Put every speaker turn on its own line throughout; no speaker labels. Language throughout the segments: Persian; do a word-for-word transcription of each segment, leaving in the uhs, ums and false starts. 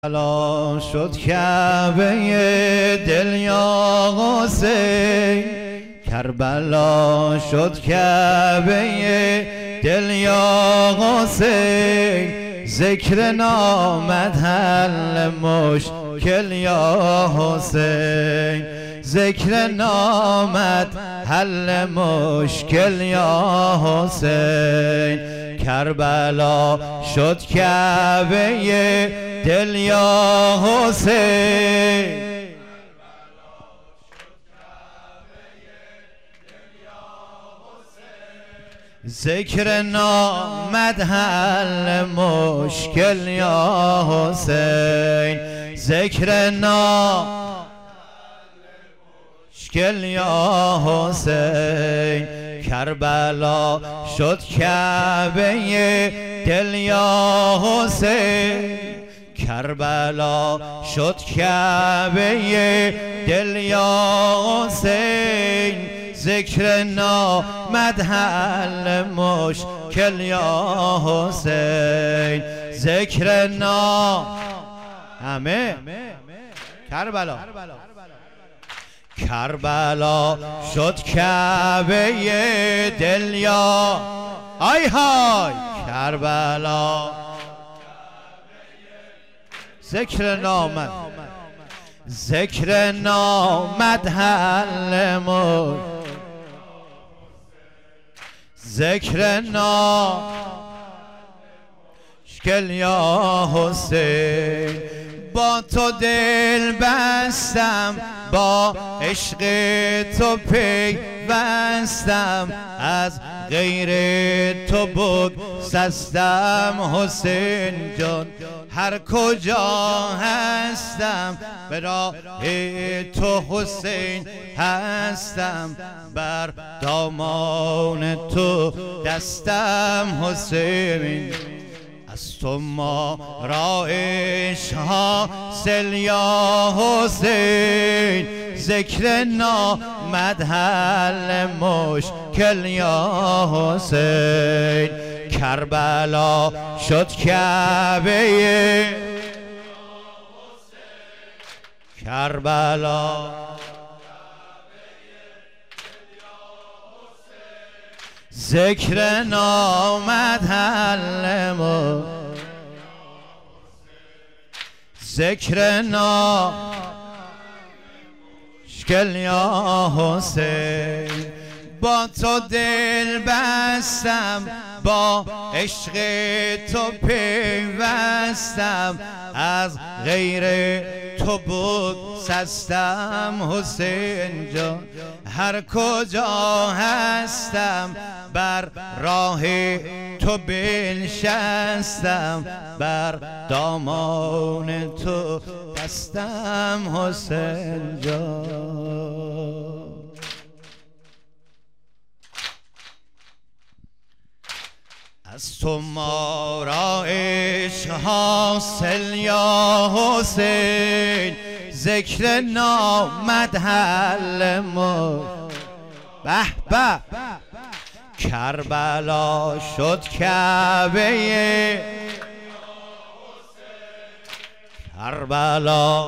کربلا شد کعبه دل یا حسین، کربلا شد کعبه دل یا حسین، ذکر نامد حل مشکل یا حسین، ذکر نامد حل مشکل یا حسین، کربلا شد کعبه دل یا حسین، ذکر نامد حل مشکل یا حسین، ذکر نامد مشکل یا حسین، کربلا شد کعبه دل یا حسین، کربلا شد کعبه دل یا حسین، ذکر نامد حل مشکل یا حسین، ذکر نام همه کربلا کربلا شد کعبه دل یا آی های کربلا، ذکر نامد ذکر نامد حل مشکل، ذکر نامشکل یا حسین، با تو دل بستم با عشق تو پیوستم، از غیر تو بگسستم حسین جان، هر کجا هستم به راه تو حسین هستم، بر دامان تو دستم حسین، از تو ما را عشق حاصل یا حسین، ذکر نامد حل مشکل یا حسین، کربلا شد کعبه کربلا ذکر نامد حل مشکل، ذکر نامشکل یا حسین، با تو دل بستم با عشق تو پیوستم، از غیر تو بگسستم حسین جان، هر کجا هستم بر راه تو بنشستم، بر دامان تو دستم حسین جان. از تو ما را عشق حاصل یا حسین، ذکر نامد حل مشکل، به به کربلا شد کعبه کربلا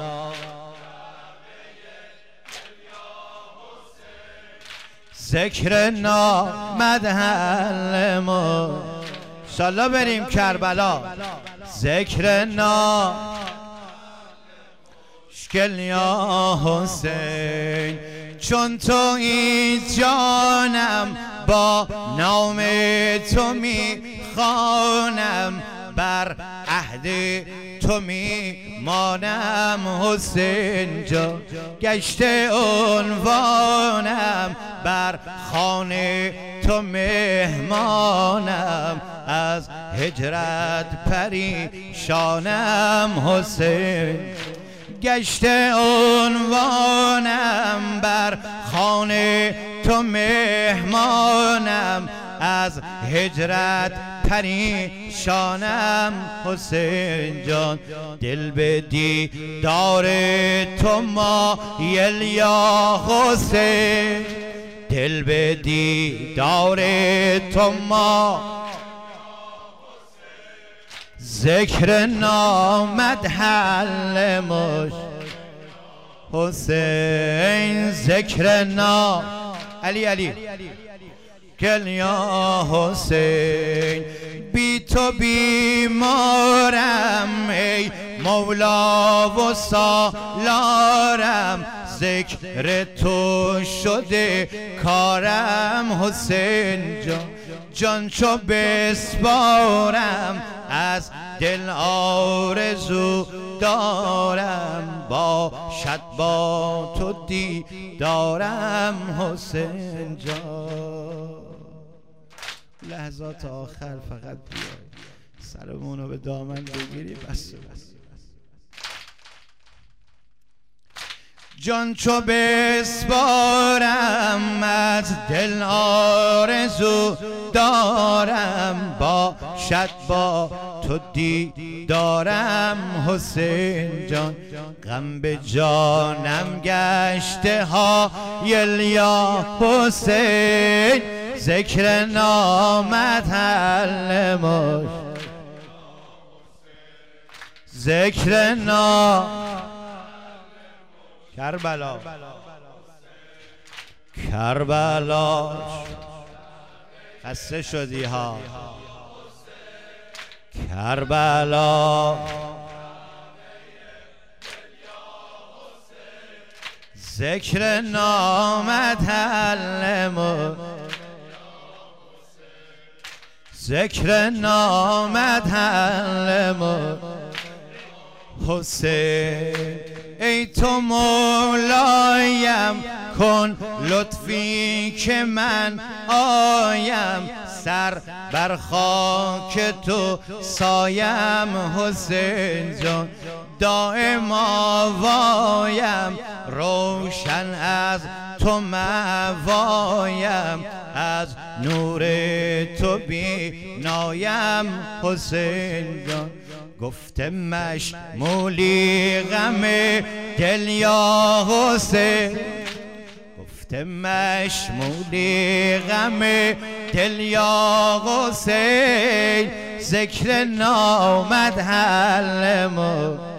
ذکر نامد حل مشکل، انشالله بریم کربلا، ذکر نامشکل یا حسین، چون تو ای جانم با نام تو می خوانم، بر عهد تو می مانم حسین جان، گشته عنوانم بر خانه تو مهمانم، از هجرت پریشانم حسین، گشته عنوانم بر خانه تو مهمانم، از هجرت پریشانم حسین جان، دل به دیدار تو مایل یا حسین، دل به دیدار تو ما ذکر نامد حل مش حسین ذکر نام علی علی کل یا حسین بی تو بیمارم ای مولا و سالارم ذکر تو شده کارم حسین جان جان چو بسپارم از دل آرزو دارم باشد با تو دیدارم حسین جان. لحظات آخر فقط بیای سرمونو به دامن بگیری بس بس جان چو بسپارم از دل آرزو دارم باشد با تو دیدارم حسین جان غم به جانم گشته ها یا حسین ذکر نامت حل مش ذکر نام کربلا کربلا خسته شدی ها کربلا ذکر نامت حل مش ذکر نامت حل مش حسین ای تو مولایم کن لطفی که من آیم سر بر خاک تو سایم حسین جان دائم آوایم روشن از تو موایم از نور تو بینایم حسین جان گفته مشمولی غم دل یا حسین گفته مشمولی غم دل یا حسین ذکر نامد حل مش